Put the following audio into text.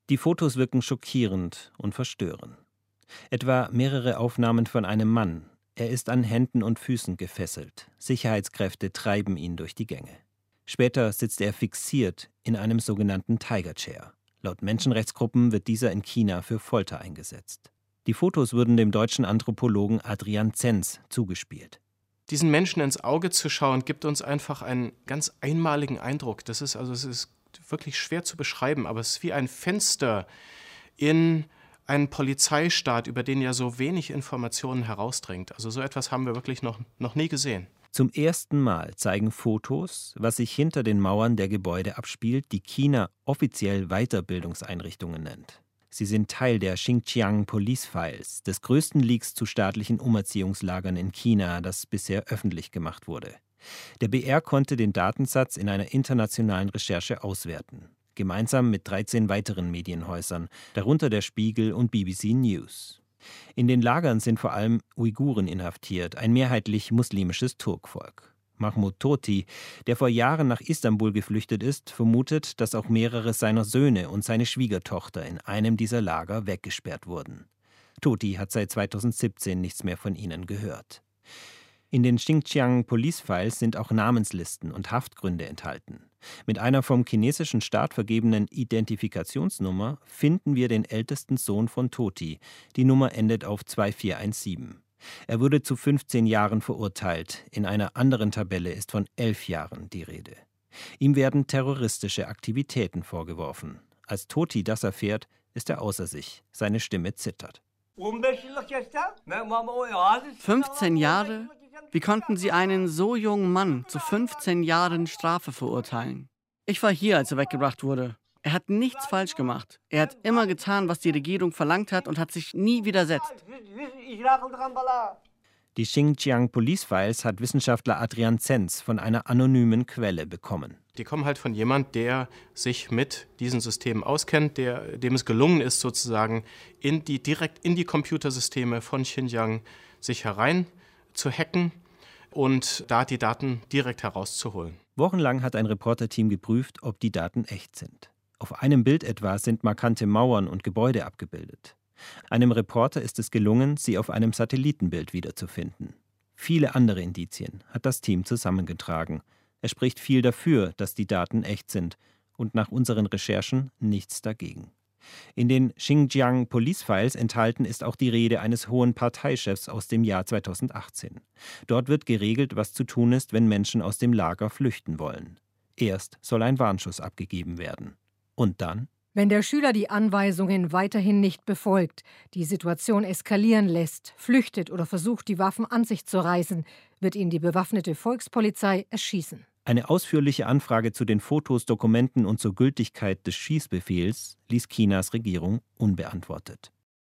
Die Fotos wirken schockierend und verstören. Etwa mehrere Aufnahmen von einem Mann. Er ist an Händen und Füßen gefesselt. Sicherheitskräfte treiben ihn durch die Gänge. Später sitzt er fixiert in einem sogenannten Tiger Chair. Laut Menschenrechtsgruppen wird dieser in China für Folter eingesetzt. Die Fotos wurden dem deutschen Anthropologen Adrian Zenz zugespielt. Diesen Menschen ins Auge zu schauen, gibt uns einfach einen ganz einmaligen Eindruck. Es ist wirklich schwer zu beschreiben, aber es ist wie ein Fenster in einen Polizeistaat, über den ja so wenig Informationen herausdringt. Also so etwas haben wir wirklich noch nie gesehen. Zum ersten Mal zeigen Fotos, was sich hinter den Mauern der Gebäude abspielt, die China offiziell Weiterbildungseinrichtungen nennt. Sie sind Teil der Xinjiang Police Files, des größten Leaks zu staatlichen Umerziehungslagern in China, das bisher öffentlich gemacht wurde. Der BR konnte den Datensatz in einer internationalen Recherche auswerten, gemeinsam mit 13 weiteren Medienhäusern, darunter der Spiegel und BBC News. In den Lagern sind vor allem Uiguren inhaftiert, ein mehrheitlich muslimisches Turkvolk. Mahmoud Tohti, der vor Jahren nach Istanbul geflüchtet ist, vermutet, dass auch mehrere seiner Söhne und seine Schwiegertochter in einem dieser Lager weggesperrt wurden. Tohti hat seit 2017 nichts mehr von ihnen gehört. In den Xinjiang Police Files sind auch Namenslisten und Haftgründe enthalten. Mit einer vom chinesischen Staat vergebenen Identifikationsnummer finden wir den ältesten Sohn von Tohti. Die Nummer endet auf 2417. Er wurde zu 15 Jahren verurteilt. In einer anderen Tabelle ist von 11 Jahren die Rede. Ihm werden terroristische Aktivitäten vorgeworfen. Als Tohti das erfährt, ist er außer sich. Seine Stimme zittert. 15 Jahre? Wie konnten Sie einen so jungen Mann zu 15 Jahren Strafe verurteilen? Ich war hier, als er weggebracht wurde. Er hat nichts falsch gemacht. Er hat immer getan, was die Regierung verlangt hat und hat sich nie widersetzt. Die Xinjiang Police Files hat Wissenschaftler Adrian Zenz von einer anonymen Quelle bekommen. Die kommen halt von jemand, der sich mit diesen Systemen auskennt, dem es gelungen ist, sozusagen direkt in die Computersysteme von Xinjiang sich herein zu hacken und da die Daten direkt herauszuholen. Wochenlang hat ein Reporterteam geprüft, ob die Daten echt sind. Auf einem Bild etwa sind markante Mauern und Gebäude abgebildet. Einem Reporter ist es gelungen, sie auf einem Satellitenbild wiederzufinden. Viele andere Indizien hat das Team zusammengetragen. Es spricht viel dafür, dass die Daten echt sind und nach unseren Recherchen nichts dagegen. In den Xinjiang Police Files enthalten ist auch die Rede eines hohen Parteichefs aus dem Jahr 2018. Dort wird geregelt, was zu tun ist, wenn Menschen aus dem Lager flüchten wollen. Erst soll ein Warnschuss abgegeben werden. Und dann? Wenn der Schüler die Anweisungen weiterhin nicht befolgt, die Situation eskalieren lässt, flüchtet oder versucht, die Waffen an sich zu reißen, wird ihn die bewaffnete Volkspolizei erschießen. Eine ausführliche Anfrage zu den Fotos, Dokumenten und zur Gültigkeit des Schießbefehls ließ Chinas Regierung unbeantwortet.